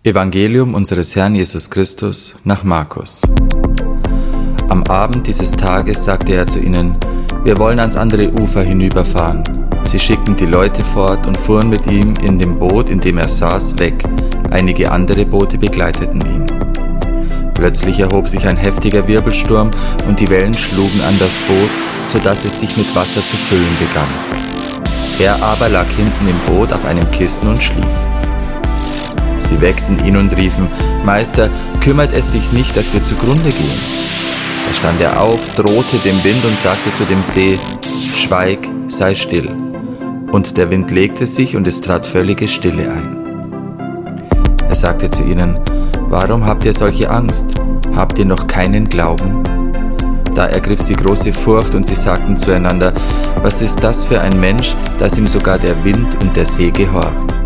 Evangelium unseres Herrn Jesus Christus nach Markus. Am Abend dieses Tages sagte er zu ihnen: Wir wollen ans andere Ufer hinüberfahren. Sie schickten die Leute fort und fuhren mit ihm in dem Boot, in dem er saß, weg. Einige andere Boote begleiteten ihn. Plötzlich erhob sich ein heftiger Wirbelsturm und die Wellen schlugen an das Boot, sodass es sich mit Wasser zu füllen begann. Er aber lag hinten im Boot auf einem Kissen und schlief. Sie weckten ihn und riefen: Meister, kümmert es dich nicht, dass wir zugrunde gehen? Da stand er auf, drohte dem Wind und sagte zu dem See: Schweig, sei still. Und der Wind legte sich und es trat völlige Stille ein. Er sagte zu ihnen: Warum habt ihr solche Angst? Habt ihr noch keinen Glauben? Da ergriff sie große Furcht und sie sagten zueinander: Was ist das für ein Mensch, dass ihm sogar der Wind und der See gehorcht?